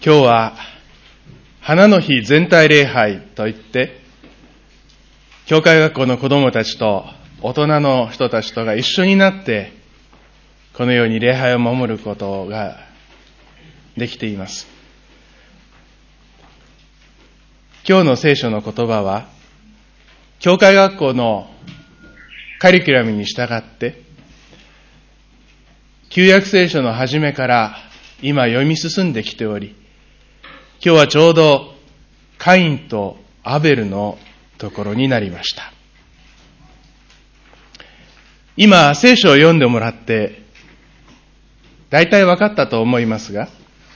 今日は花の日全体礼拝といって、教会学校の子供たちと大人の人たちとが一緒になって、このように礼拝を守ることができています。今日の聖書の言葉は、教会学校のカリキュラムに従って、旧約聖書の初めから今読み進んできており、今日はちょうどカインとアベルのところになりました。今聖書を読んでもらって大体分かったと思いますが、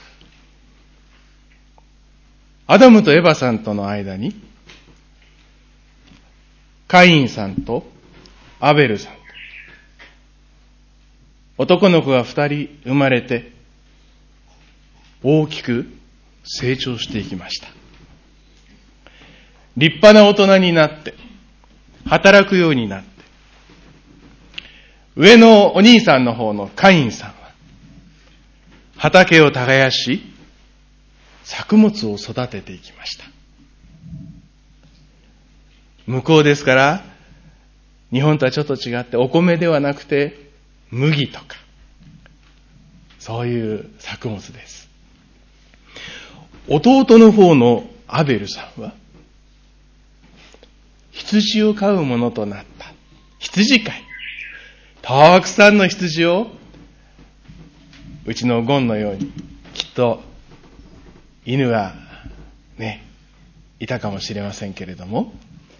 アダムとエバさんとの間にカインさんとアベルさん、男の子が2人生まれて大きく成長していきました。立派な大人になって働くようになって、上のお兄さんの方のカインさんは畑を耕し作物を育てていきました。向こうですから日本とはちょっと違って、お米ではなくて麦とかそういう作物です。弟の方のアベルさんは羊を飼うものとなった羊飼い、たくさんの羊を、うちのゴンのようにきっと犬がねいたかもしれませんけれども、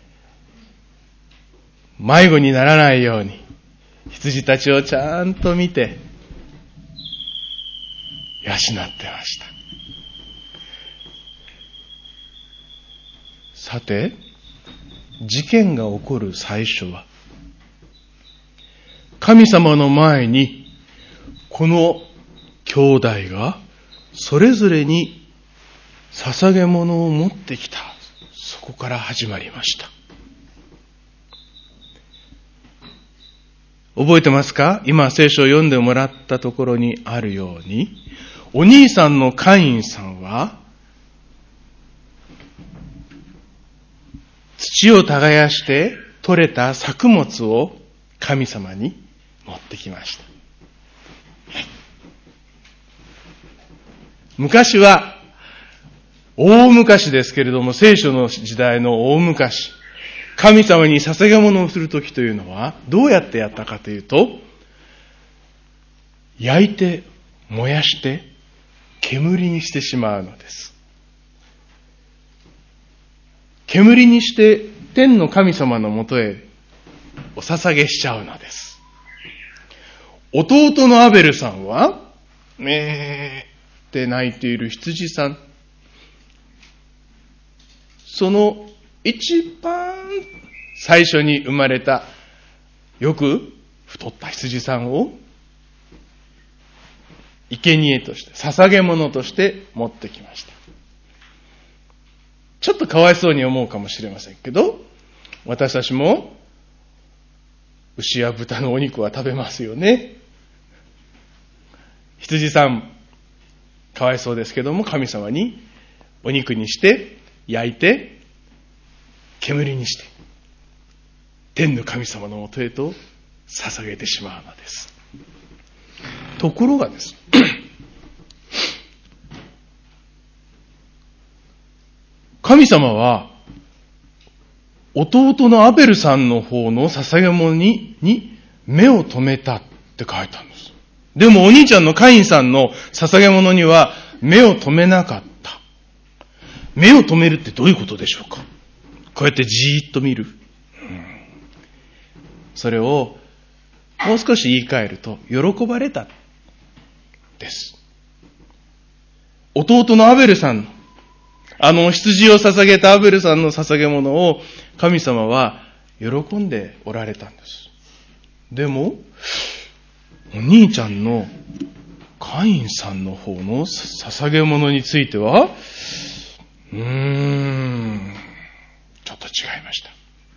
迷子にならないように羊たちをちゃんと見て養ってました。さて、事件が起こる最初は、神様の前にこの兄弟がそれぞれに捧げ物を持ってきた。そこから始まりました。覚えてますか？今聖書を読んでもらったところにあるように、お兄さんのカインさんは土を耕して取れた作物を神様に持ってきました。昔は、大昔ですけれども、聖書の時代の大昔、神様に捧げ物をするときというのはどうやってやったかというと、焼いて燃やして煙にしてしまうのです。煙にして天の神様のもとへお捧げしちゃうのです。弟のアベルさんはって泣いている羊さん、その一番最初に生まれたよく太った羊さんを生贄として捧げ物として持ってきました。ちょっとかわいそうに思うかもしれませんけど、私たちも牛や豚のお肉は食べますよね。羊さんかわいそうですけども、神様にお肉にして焼いて煙にして天の神様のもとへと捧げてしまうのです。ところがです神様は弟のアベルさんの方の捧げ物に目を留めたって書いたんです。でもお兄ちゃんのカインさんの捧げ物には目を留めなかった。目を留めるってどういうことでしょうか？こうやってじーっと見る。それをもう少し言い換えると、喜ばれたです。弟のアベルさんの羊を捧げたアベルさんの捧げ物を神様は喜んでおられたんです。でもお兄ちゃんのカインさんの方の捧げ物についてはちょっと違いました。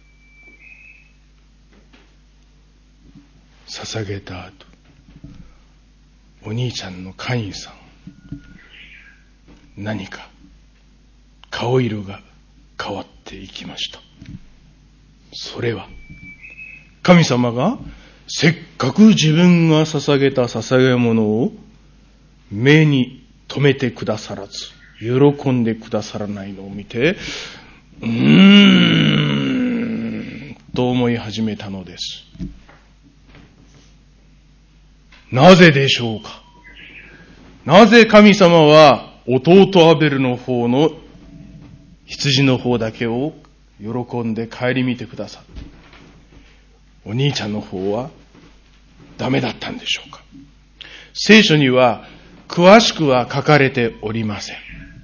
捧げた後、お兄ちゃんのカインさん何か顔色が変わっていきました。それは神様がせっかく自分が捧げた捧げ物を目に留めてくださらず、喜んでくださらないのを見て、と思い始めたのです。なぜでしょうか。なぜ神様は弟アベルの方の羊の方だけを喜んで顧みてくださる。お兄ちゃんの方はダメだったんでしょうか。聖書には詳しくは書かれておりません。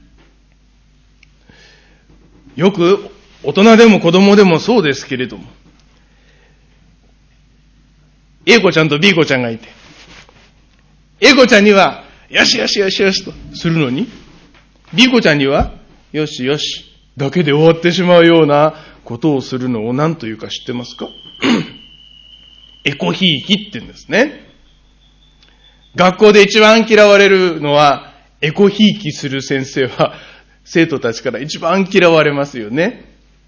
よく大人でも子供でもそうですけれども、A 子ちゃんと B 子ちゃんがいて、A 子ちゃんにはよしよしよしよしとするのに、B 子ちゃんにはよしよしだけで終わってしまうようなことをするのを何というか知ってますか？エコひいきって言うんですね。学校で一番嫌われるのは、エコひいきする先生は生徒たちから一番嫌われますよね。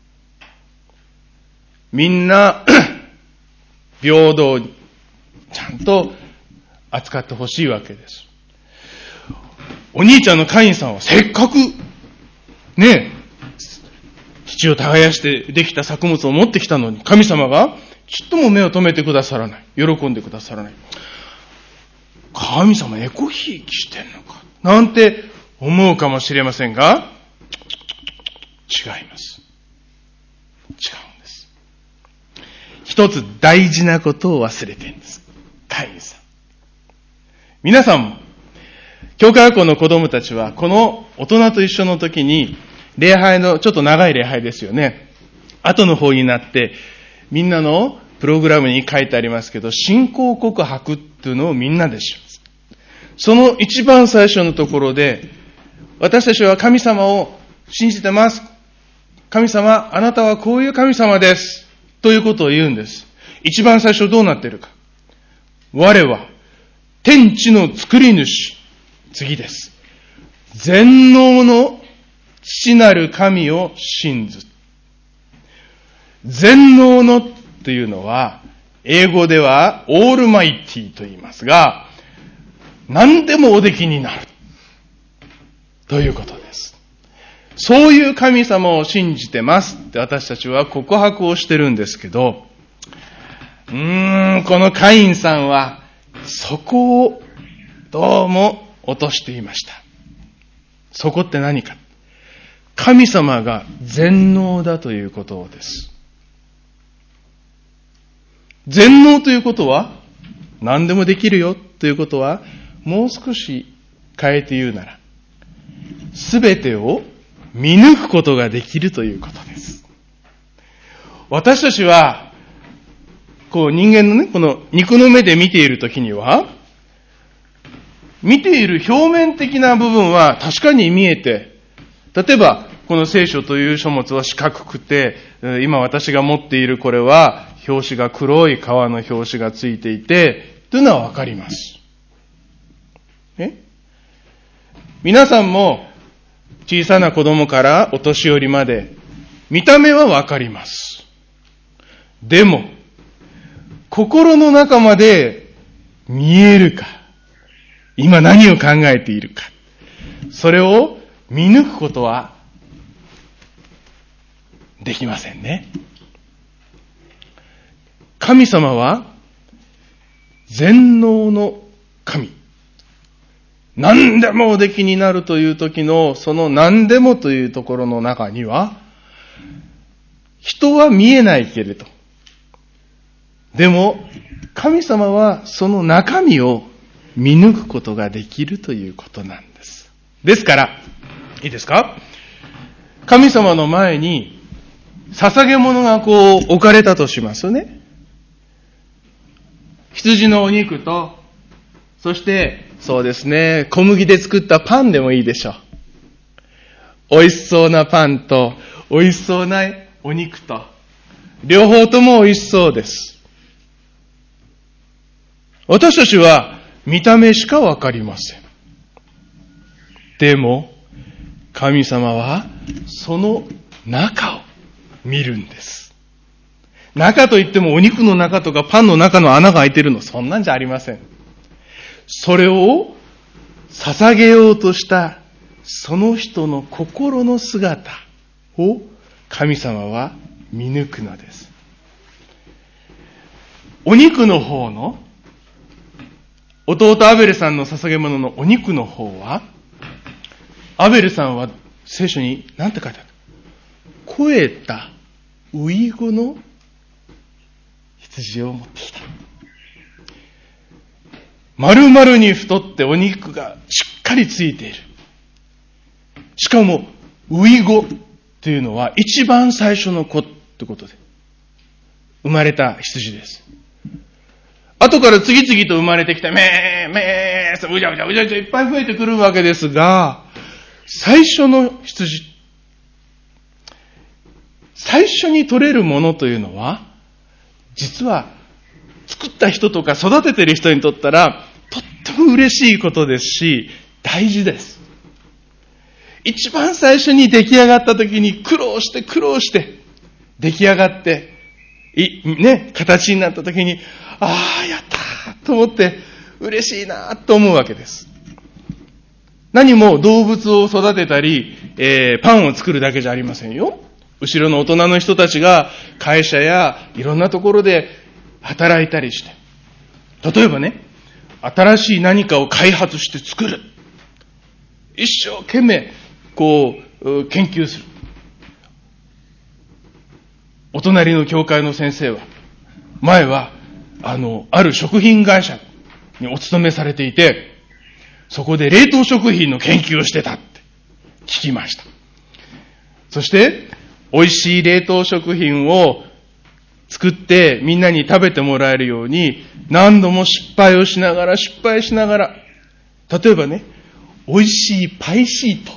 みんな平等にちゃんと扱ってほしいわけです。お兄ちゃんのカインさんはせっかくね、土を耕してできた作物を持ってきたのに、神様がちっとも目を留めてくださらない。喜んでくださらない。神様エコひいきしてんのかなんて思うかもしれませんが、違います。違うんです。一つ大事なことを忘れてるんです。カインさん。皆さんも、教会学校の子供たちは、この大人と一緒の時に、礼拝の、ちょっと長い礼拝ですよね。後の方になって、みんなのプログラムに書いてありますけど、信仰告白っていうのをみんなでします。その一番最初のところで、私たちは神様を信じてます。神様、あなたはこういう神様です。ということを言うんです。一番最初どうなっているか。我は、天地の作り主。次です。全能の父なる神を信ず。全能のというのは、英語ではオールマイティと言いますが、何でもおできになる。ということです。そういう神様を信じてますって私たちは告白をしてるんですけど、このカインさんはそこをどうも落としていました。そこって何か。神様が全能だということです。全能ということは何でもできるよということは、もう少し変えて言うなら、すべてを見抜くことができるということです。私たちはこう人間のね、この肉の目で見ているときには、見ている表面的な部分は確かに見えて、例えばこの聖書という書物は四角くて、今私が持っているこれは表紙が黒い革の表紙がついていて、というのはわかります。皆さんも小さな子供からお年寄りまで見た目はわかります。でも、心の中まで見えるか、今何を考えているか、それを見抜くことはできませんね。神様は全能の神。何でもおできになるという時のその何でもというところの中には、人は見えないけれど、でも神様はその中身を見抜くことができるということなんです。ですから、いいですか？神様の前に捧げ物がこう置かれたとしますね。羊のお肉と、そしてそうですね、小麦で作ったパンでもいいでしょう。美味しそうなパンと美味しそうなお肉と、両方とも美味しそうです。私たちは見た目しかわかりません。でも神様はその中を見るんです。中といってもお肉の中とかパンの中の穴が開いてるの、そんなんじゃありません。それを捧げようとしたその人の心の姿を神様は見抜くのです。お肉の方の弟アベルさんの捧げ物のお肉の方は、アベルさんは聖書に何て書いてある？肥えたウイゴの羊を持ってきた。丸々に太ってお肉がしっかりついている。しかもウイゴというのは一番最初の子ってことで生まれた羊です。後から次々と生まれてきて、めーめー、うじゃうじゃうじゃうじゃいっぱい増えてくるわけですが、最初の羊、最初に取れるものというのは、実は作った人とか育ててる人にとったら、とっても嬉しいことですし、大事です。一番最初に出来上がった時に苦労して出来上がって、形になった時に、やったーと思って嬉しいなと思うわけです。何も動物を育てたり、パンを作るだけじゃありませんよ。後ろの大人の人たちが会社やいろんなところで働いたりして、例えばね、新しい何かを開発して作る。一生懸命研究する。お隣の教会の先生は、前はある食品会社にお勤めされていて、そこで冷凍食品の研究をしてたって聞きました。そして美味しい冷凍食品を作ってみんなに食べてもらえるように何度も失敗しながら、例えばね、美味しいパイシート、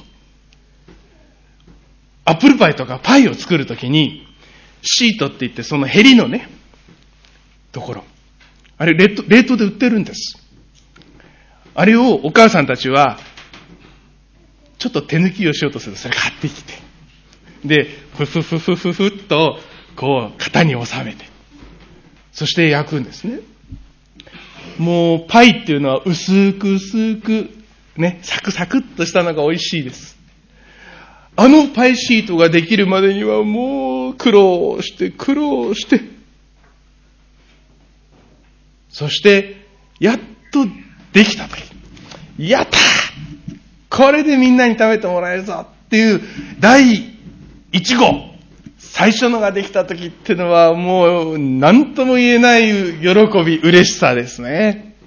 アップルパイとかパイを作るときにシートって言ってそのヘリのねところ、あれ冷凍で売ってるんです。あれをお母さんたちはちょっと手抜きをしようとすると、それ買ってきて、でふっと型に収めて、そして焼くんですね。もうパイっていうのは薄くね、サクサクっとしたのが美味しいです。あのパイシートができるまでにはもう苦労して、そしてやっとできた時、やったー、これでみんなに食べてもらえるぞっていう第1号、最初のができた時っていうのはもう何とも言えない喜び、嬉しさですね。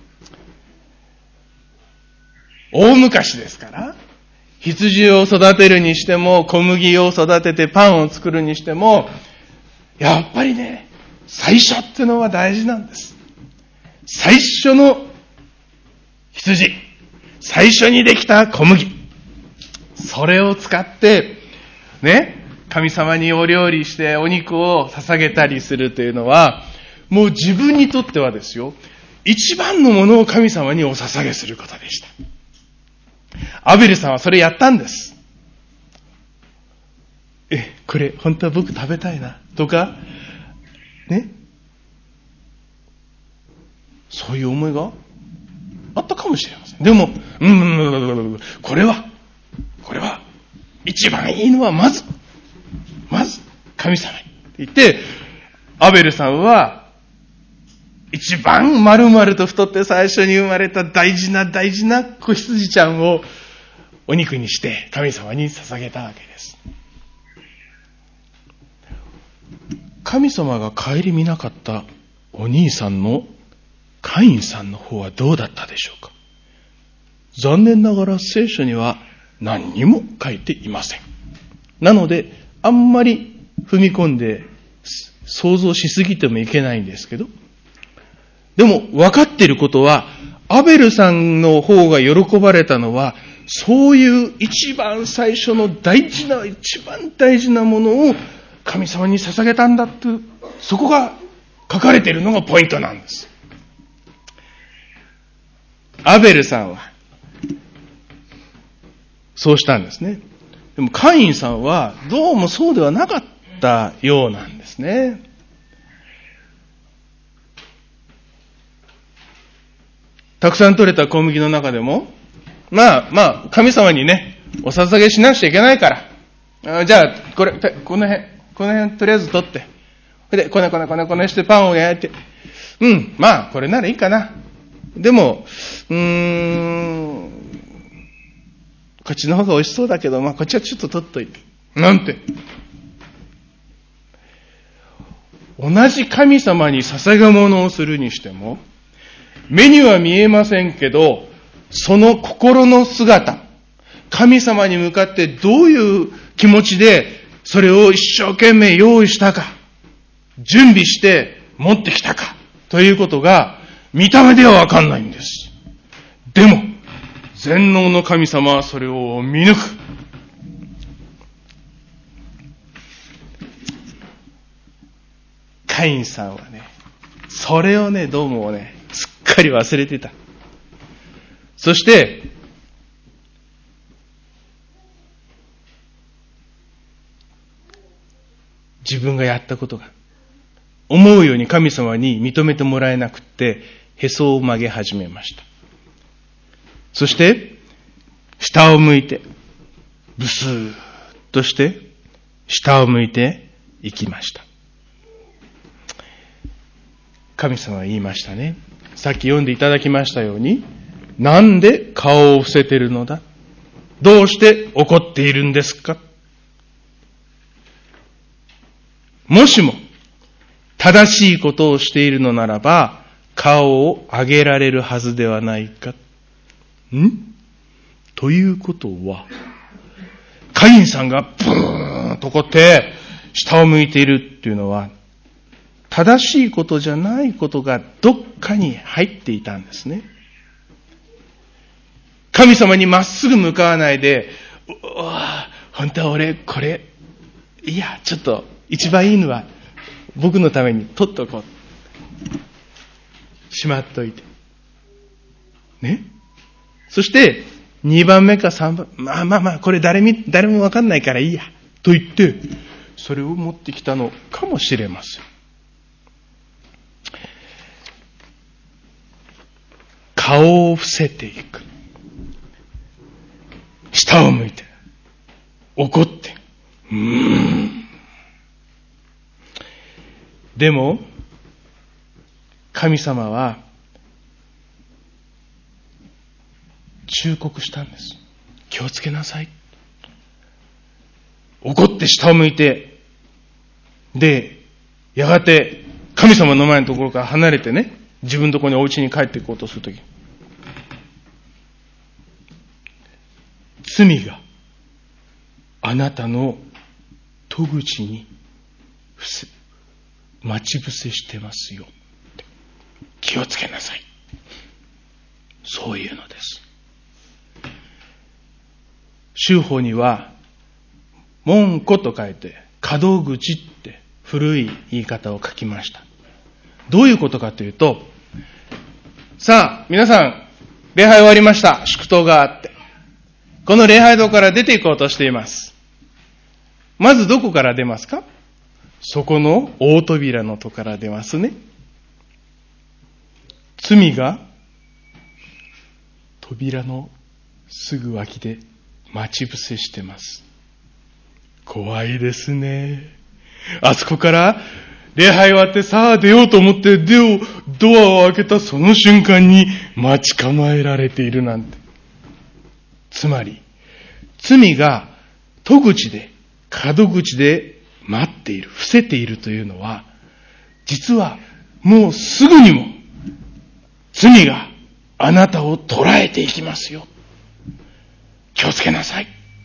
大昔ですから、羊を育てるにしても、小麦を育ててパンを作るにしても、やっぱりね、最初っていうのは大事なんです。最初の羊、最初にできた小麦、それを使ってね、神様にお料理してお肉を捧げたりするというのは、もう自分にとってはですよ、一番のものを神様にお捧げすることでした。アベルさんはそれやったんです。これ本当は僕食べたいなとかね、そういう思いがあったかもしれません。でもこれは一番いいのはまず神様にって言って、アベルさんは一番丸々と太って最初に生まれた大事な子羊ちゃんをお肉にして神様に捧げたわけです。神様が顧みなかったお兄さんのカインさんの方はどうだったでしょうか。残念ながら聖書には何にも書いていません。なのであんまり踏み込んで想像しすぎてもいけないんですけど、でも分かっていることは、アベルさんの方が喜ばれたのは、そういう一番最初の一番大事なものを神様に捧げたんだって、そこが書かれているのがポイントなんです。アベルさんはそうしたんですね。でもカインさんはどうもそうではなかったようなんですね。たくさん取れた小麦の中でも、神様にね、お捧げしなくちゃいけないから。じゃあ、この辺とりあえず取って。で、こねしてパンを焼いて。これならいいかな。でも、こっちの方が美味しそうだけど、こっちはちょっと取っといて。なんて。同じ神様に捧げ物をするにしても、目には見えませんけど、その心の姿、神様に向かってどういう気持ちでそれを一生懸命用意したか、準備して持ってきたかということが見た目ではわかんないんです。でも全能の神様はそれを見抜く。カインさんはね、それをね、どうもね、すっかり忘れてた。そして自分がやったことが思うように神様に認めてもらえなくって、へそを曲げ始めました。そして下を向いてブスーッとして下を向いていきました。神様は言いましたね。さっき読んでいただきましたように、なんで顔を伏せているのだ、どうして怒っているんですか。もしも正しいことをしているのならば顔を上げられるはずではないか。ということは、カインさんがブーンと怒って下を向いているっていうのは、正しいことじゃないことがどっかに入っていたんですね。神様にまっすぐ向かわないで、本当は俺これ、いやちょっと一番いいのは僕のために取っとこう。しまっといて。ね。そして、2番目か3番、これ誰もわかんないからいいや。と言って、それを持ってきたのかもしれません。顔を伏せていく。下を向いて。怒って。でも、神様は忠告したんです。気をつけなさい。怒って下を向いて、で、やがて神様の前のところから離れてね、自分のところにお家に帰っていこうとするとき、罪があなたの戸口に待ち伏せしてますよ。気をつけなさい。そういうのです。修法には門戸と書いて門口って古い言い方を書きました。どういうことかというと、さあ皆さん礼拝終わりました。祝祷があって、この礼拝堂から出て行こうとしています。まずどこから出ますか？そこの大扉の戸から出ますね。罪が扉のすぐ脇で待ち伏せしてます。怖いですね。あそこから礼拝終わってさあ出ようと思ってドアを開けたその瞬間に待ち構えられているなんて。つまり罪が戸口で門口で待っている、伏せているというのは、実はもうすぐにも罪があなたを捉えていきますよ。気をつけなさい。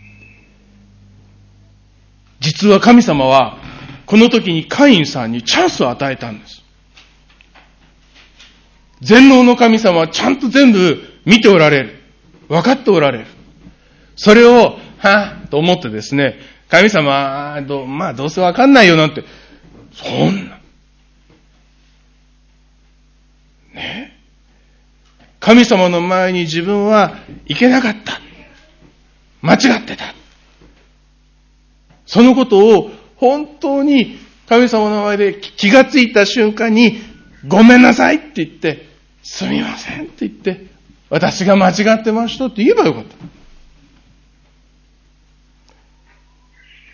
実は神様はこの時にカインさんにチャンスを与えたんです。全能の神様はちゃんと全部見ておられる。分かっておられる。それを、と思ってですね、神様、どうせ分かんないよなんて、そんな。ね。神様の前に自分はいけなかった。 間違ってた。そのことを本当に神様の前で気がついた瞬間に、ごめんなさいって言って、すみませんって言って、私が間違ってましたって言えばよかった。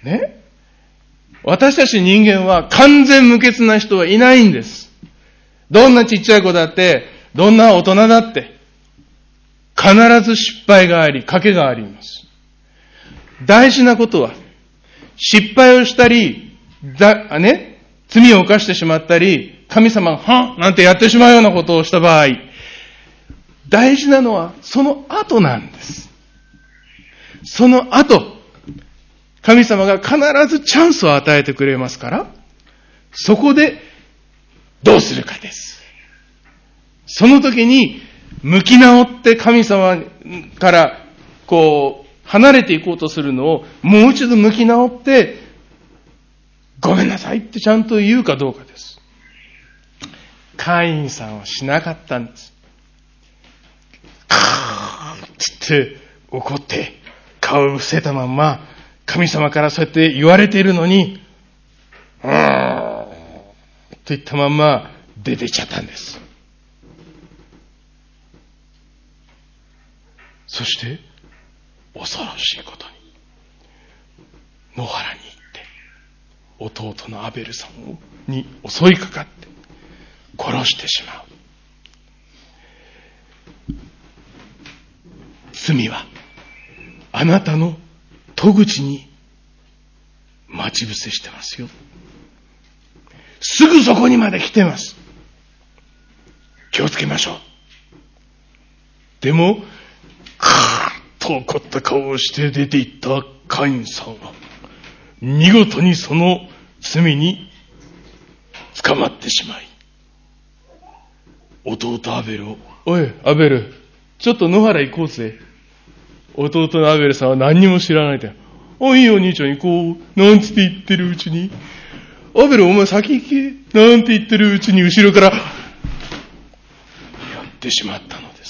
ね？私たち人間は完全無欠な人はいないんです。どんなちっちゃい子だって、どんな大人だって、必ず失敗があり、賭けがあります。大事なことは、失敗をしたり、罪を犯してしまったり、神様が、はっなんてやってしまうようなことをした場合、大事なのはその後なんです。その後、神様が必ずチャンスを与えてくれますから、そこでどうするかです。その時に、向き直って神様から離れていこうとするのをもう一度向き直ってごめんなさいってちゃんと言うかどうかです。カインさんはしなかったんです。カーッって怒って顔を伏せたまんま神様からそうやって言われているのにと言ったまんま出ていっちゃったんです。そして、恐ろしいことに、野原に行って、弟のアベルさんに襲いかかって、殺してしまう。罪は、あなたの戸口に待ち伏せしてますよ。すぐそこにまで来てます。気をつけましょう。でも、カーッと怒った顔をして出て行ったカインさんは、見事にその罪に捕まってしまい、弟アベルを、おい、アベル、ちょっと野原行こうぜ。弟のアベルさんは何にも知らないで、おいいよ兄ちゃん行こう。なんつって言ってるうちに、アベルお前先行け。なんて言ってるうちに後ろから、やってしまったのです。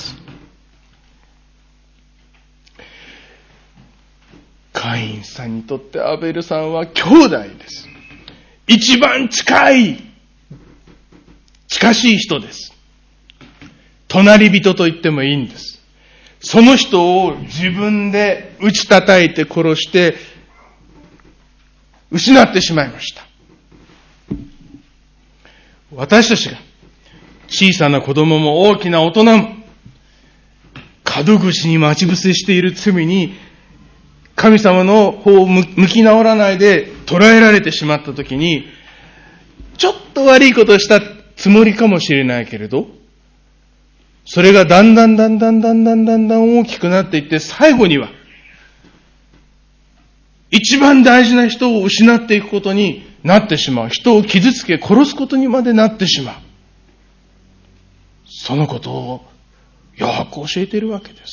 カインさんにとってアベルさんは兄弟です。一番近しい人です。隣人と言ってもいいんです。その人を自分で打ち叩いて殺して失ってしまいました。私たちが小さな子供も大きな大人も門口に待ち伏せしている罪に神様の方を向き直らないで捉えられてしまったときに、ちょっと悪いことをしたつもりかもしれないけれど、それがだんだん大きくなっていって、最後には一番大事な人を失っていくことになってしまう。人を傷つけ殺すことにまでなってしまう。そのことをよく教えているわけです。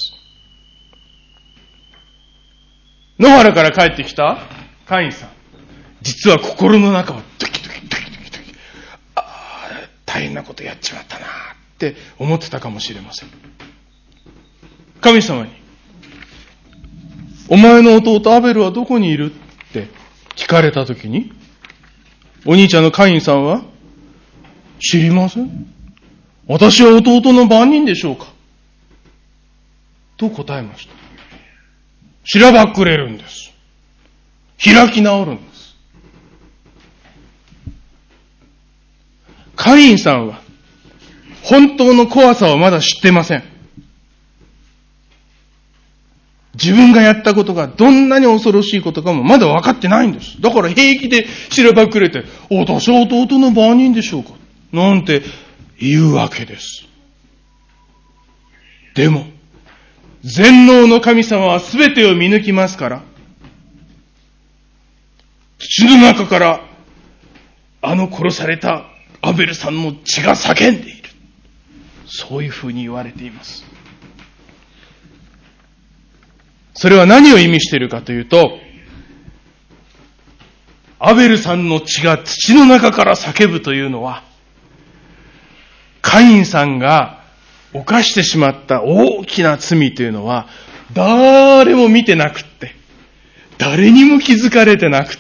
野原から帰ってきたカインさん、実は心の中はドキドキ、大変なことやっちまったなって思ってたかもしれません。神様に、お前の弟アベルはどこにいるって聞かれたときに、お兄ちゃんのカインさんは、知りません。私は弟の番人でしょうかと答えました。しらばっくれるんです。開き直るんです。カインさんは本当の怖さをまだ知ってません。自分がやったことがどんなに恐ろしいことかもまだ分かってないんです。だから平気でしらばっくれて、私は弟の番人でしょうかなんて言うわけです。でも全能の神様は全てを見抜きますから、土の中から殺されたアベルさんの血が叫んでいる。そういうふうに言われています。それは何を意味しているかというと、アベルさんの血が土の中から叫ぶというのは、カインさんが犯してしまった大きな罪というのは、 誰も見てなくって、誰にも気づかれてなくって、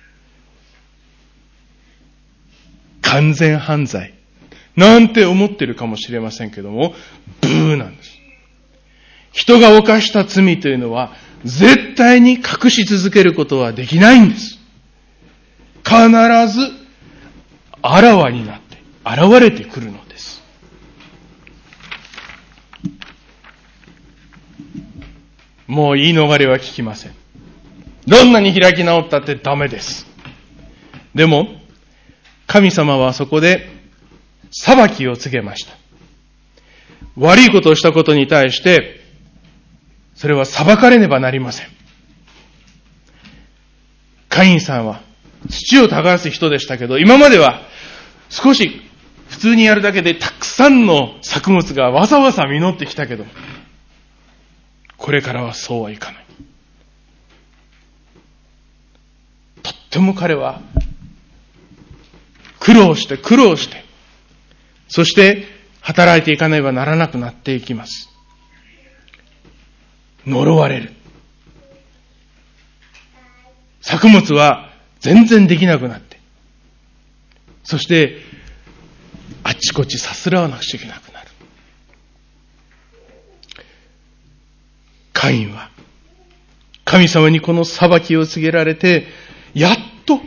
完全犯罪なんて思ってるかもしれませんけども、ブーなんです。人が犯した罪というのは絶対に隠し続けることはできないんです。必ずあらわになって現れてくるのです。もう言い逃れは聞きません。どんなに開き直ったってダメです。でも神様はそこで裁きを告げました。悪いことをしたことに対してそれは裁かれねばなりません。カインさんは土を耕す人でしたけど、今までは少し普通にやるだけでたくさんの作物がわさわさ実ってきたけど、これからはそうはいかない。とっても彼は苦労して、そして働いていかねばならなくなっていきます。呪われる。作物は全然できなくなって、そしてあちこちさすらわなくちゃいけなくなる。カインは神様にこの裁きを告げられて、やっと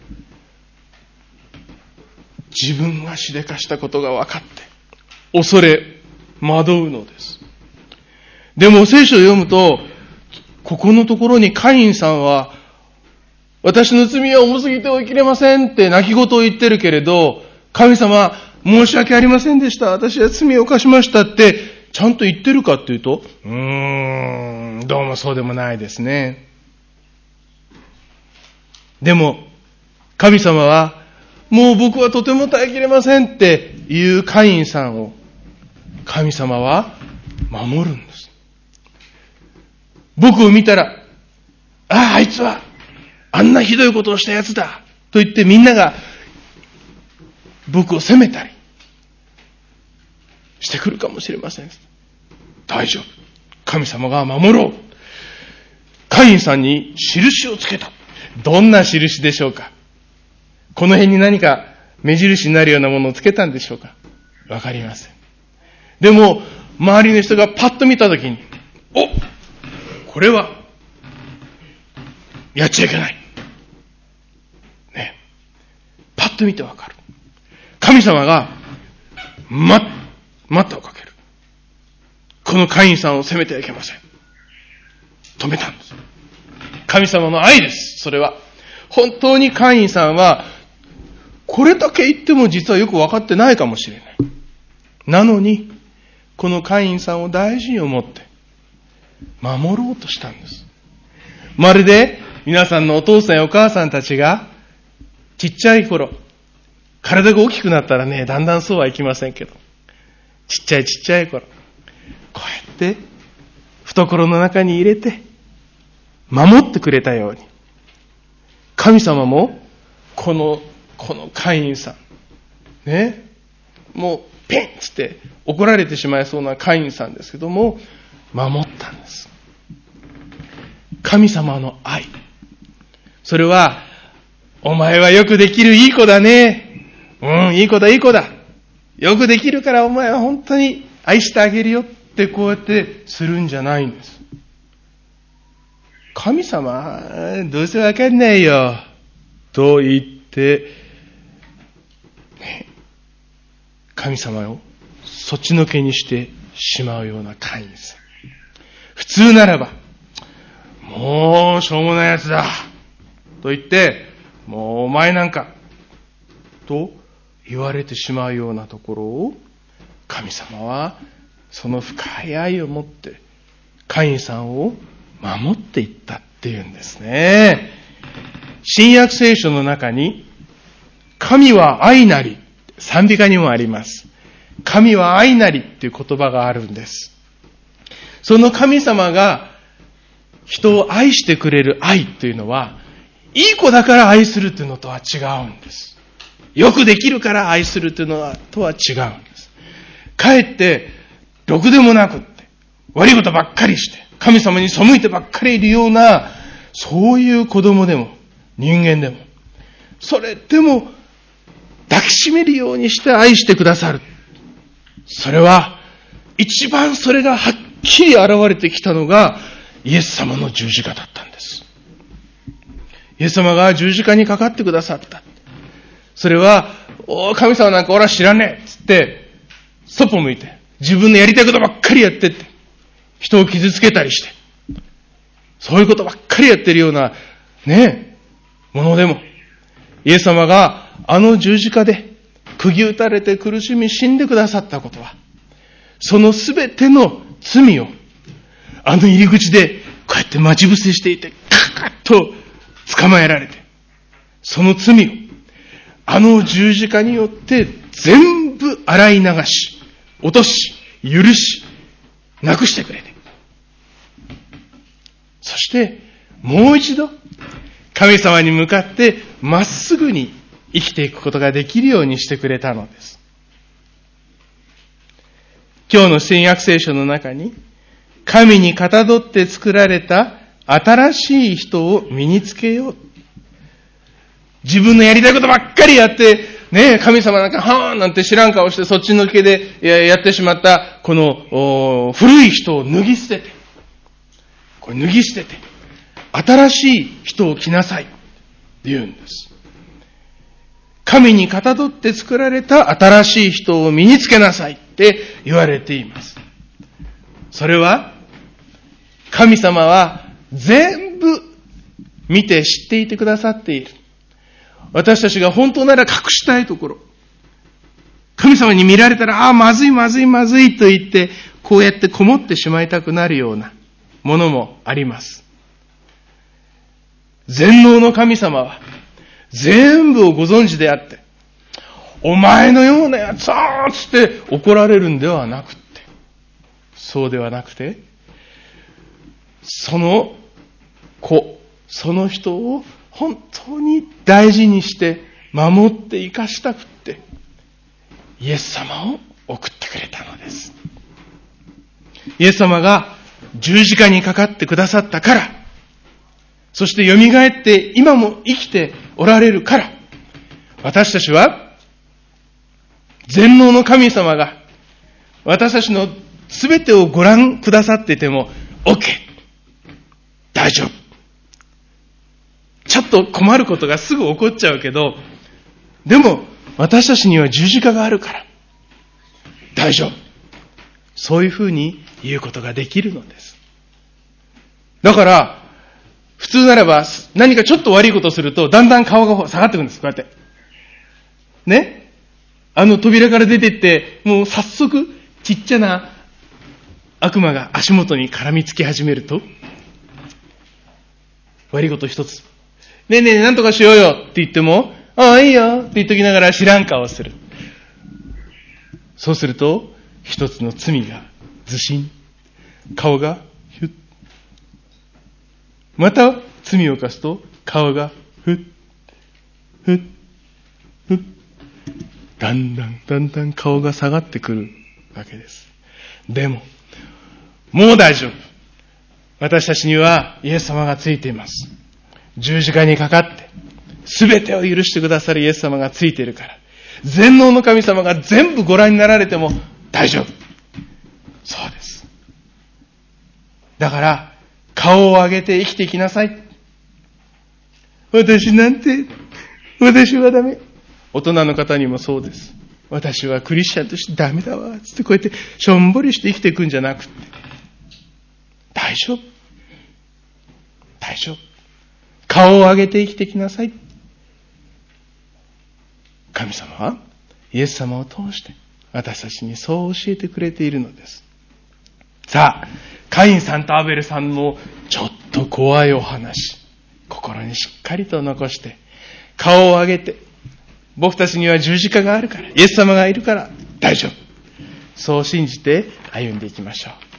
自分がしでかしたことが分かって恐れ惑うのです。でも聖書を読むと、ここのところにカインさんは私の罪は重すぎて追い切れませんって泣き言を言ってるけれど、神様申し訳ありませんでした、私は罪を犯しましたってちゃんと言ってるかっていうと、どうもそうでもないですね。でも神様はもう僕はとても耐えきれませんっていうカインさんを神様は守るんです。僕を見たら、あいつはあんなひどいことをしたやつだと言ってみんなが僕を責めたりしてくるかもしれません。大丈夫。神様が守ろう。カインさんに印をつけた。どんな印でしょうか。この辺に何か目印になるようなものをつけたんでしょうか。わかりません。でも周りの人がパッと見たときに、これはやっちゃいけない。ね。パッと見てわかる。神様が待ったをかける。このカインさんを責めてはいけません。止めたんです。神様の愛です。それは本当にカインさんはこれだけ言っても実はよく分かってないかもしれない。なのにこのカインさんを大事に思って守ろうとしたんです。まるで皆さんのお父さんやお母さんたちがちっちゃい頃、体が大きくなったらね、だんだんそうはいきませんけど、ちっちゃい頃、こうやって懐の中に入れて守ってくれたように、神様もこのカインさんね、もうピンつって怒られてしまいそうなカインさんですけども、守ったんです。神様の愛、それはお前はよくできるいい子だね、いい子だよくできるからお前は本当に愛してあげるよってこうやってするんじゃないんです。神様どうせわかんないよと言って神様をそっちのけにしてしまうようなカインさん。普通ならばもうしょうもないやつだと言って、もうお前なんかと言われてしまうようなところを、神様はその深い愛を持ってカインさんを守っていったっていうんですね。新約聖書の中に神は愛なり、賛美歌にもあります。神は愛なりっていう言葉があるんです。その神様が人を愛してくれる愛というのは、いい子だから愛するというのとは違うんです。よくできるから愛するというのとは違うんです。かえってろくでもなくって悪いことばっかりして、神様に背いてばっかりいるような、そういう子供でも、人間でも、それでも抱きしめるようにして愛してくださる。それは、一番それがはっきり現れてきたのが、イエス様の十字架だったんです。イエス様が十字架にかかってくださった。それは、神様なんか俺は知らねえっつって、そっぽ向いて、自分のやりたいことばっかりやってって、人を傷つけたりして、そういうことばっかりやってるような、ものでも、イエス様があの十字架で釘打たれて苦しみ死んでくださったことは、そのすべての罪を、あの入り口でこうやって待ち伏せしていて、カカッと捕まえられて、その罪を、あの十字架によって全部洗い流し、落とし、許し、なくしてくれて。そして、もう一度、神様に向かってまっすぐに生きていくことができるようにしてくれたのです。今日の新約聖書の中に、神にかたどって作られた新しい人を身につけよう。自分のやりたいことばっかりやって、神様なんかはーんなんて知らん顔してそっちのけでやってしまった、この古い人を脱ぎ捨てて、これ脱ぎ捨てて、新しい人を着なさいって言うんです。神にかたどって作られた新しい人を身につけなさいって言われています。それは、神様は全部見て知っていてくださっている。私たちが本当なら隠したいところ。神様に見られたら、まずいまずいまずいと言って、こうやってこもってしまいたくなるようなものもあります。全能の神様は、全部をご存知であって、お前のようなやつはつって怒られるんではなくて、そうではなくて、その子、その人を本当に大事にして守って生かしたくって、イエス様を送ってくれたのです。イエス様が十字架にかかってくださったから、そして蘇って今も生きておられるから、私たちは全能の神様が私たちのすべてをご覧くださっていても OK、 大丈夫。ちょっと困ることがすぐ起こっちゃうけど、でも私たちには十字架があるから大丈夫。そういうふうに言うことができるのです。だから普通ならば何かちょっと悪いことをするとだんだん顔が下がってくるんです。こうやって扉から出てって、もう早速ちっちゃな悪魔が足元に絡みつき始めると、悪いこと一つ、ねえねえなんとかしようよって言っても、いいよって言っときながら知らん顔をする。そうすると一つの罪がずしん、顔がヒュッ、また罪を犯すと顔がふっふっふっ、だんだん顔が下がってくるわけです。でももう大丈夫。私たちにはイエス様がついています。十字架にかかって全てを許してくださるイエス様がついているから、全能の神様が全部ご覧になられても大丈夫。そうです。だから顔を上げて生きていきなさい。私はダメ。大人の方にもそうです。私はクリスチャンとしてダメだわつってこうやってしょんぼりして生きていくんじゃなくて、大丈夫。顔を上げて生きていきなさい。神様はイエス様を通して私たちにそう教えてくれているのです。さあ、カインさんとアベルさんのちょっと怖いお話、心にしっかりと残して顔を上げて、僕たちには十字架があるから、イエス様がいるから大丈夫。そう信じて歩んでいきましょう。